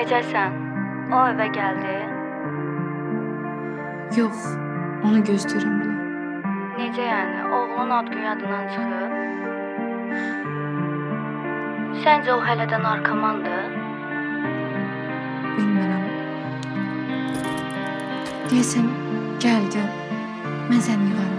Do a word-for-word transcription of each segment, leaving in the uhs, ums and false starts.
Necəsən? O evə gəldi? Yox, onu gözləyirəm elə. Necə yəni? Oğlun ad gün yadından çıxıb? Səncə o hələ də narkomandır? Bilmirəm. Deyəsən, gəldi. Mən səni yığaram.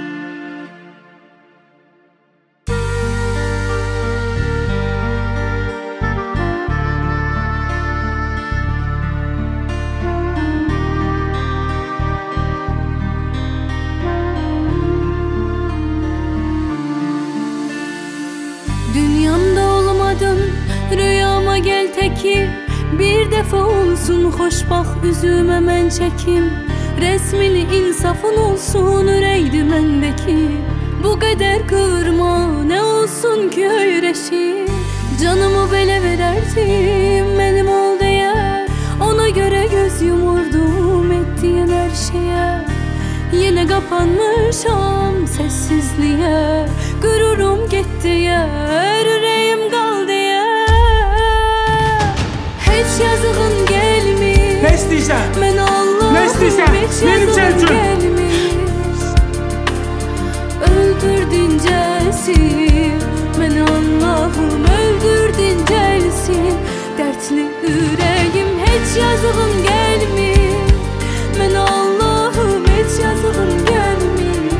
Dünyamda olmadın, rüyama gel teki. Bir defa olsun xoşbax üzümə mən çəkim. Resmini insafın olsun ürəkdi məndəki. Bu qədər qırma, nə olsun ki öyrəşim. Canımı belə verərdim, mənim ol deyə. Ona görə göz yumurdum etdiyin hər şeyə. Yenə qapanmışam səssizliyə. Qürurum getdi yer, ürəyim qal deyə. Heç yazığın gəlmir. Nə istəyirsən? Mən Allahım, nə istəyirsən? Heç yazığın gəlmir. Öldürdün cəlsin. Mən Allahım, öldürdün cəlsin. Dərdli ürəyim, heç yazığın gəlmir. Mən Allahım, heç yazığın gəlmir.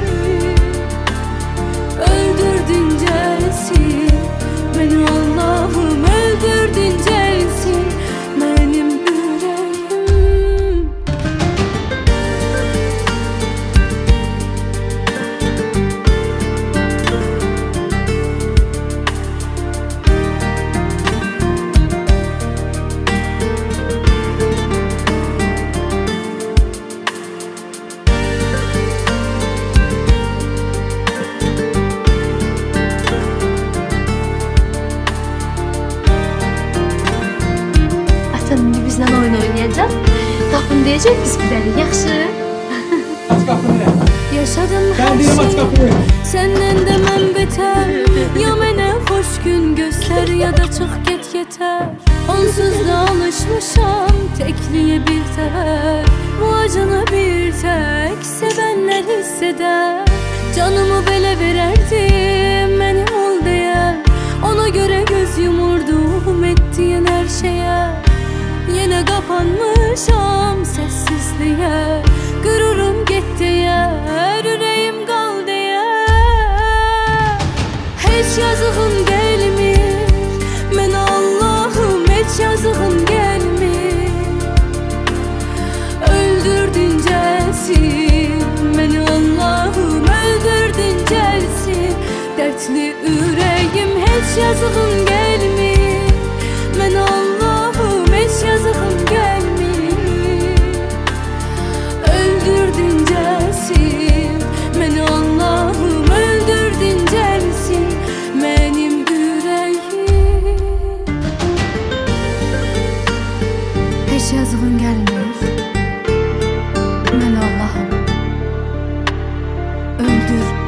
Öldürdün cəlsin. Mən Allahım, öldürdün cəlsin. Mənim ürəyim. Bizlə oyun oynayacaq. Tapın deyəcək biz gidərik, yaxşı? Aç qapını. Yaşadım Ben hər deyirəm aç qapını. şey səndən də mən betər. Ya mənə xoş gün göstər, ya da çıx get yetər. Onsuz da alışmışam təkliyə bir tər. Bu acını bir tək sevənlər hiss edər. Canımı belə verərdim, mənim ol deyə. Ona görə göz yumurdum etdiyin hər şeyə. Yenə qapanmışam səssizliyə. Qürurum getdi yer, ürəyim qal deyə. Heç yazığın gəlmir. Mən Allahım, heç yazığın gəlmir. Öldürdün cəlsin. Mən Allahım, öldürdün cəlsin. Dərdli ürəyim, heç yazığın gəlmir. Mən Allahım, heç yazığım gəlmir. Öldürdün cəlsin. Mən Allahım, öldürdün cəlsin. Mənim ürəyim. Heç yazığın gəlmir. Mən Allahım. Öldür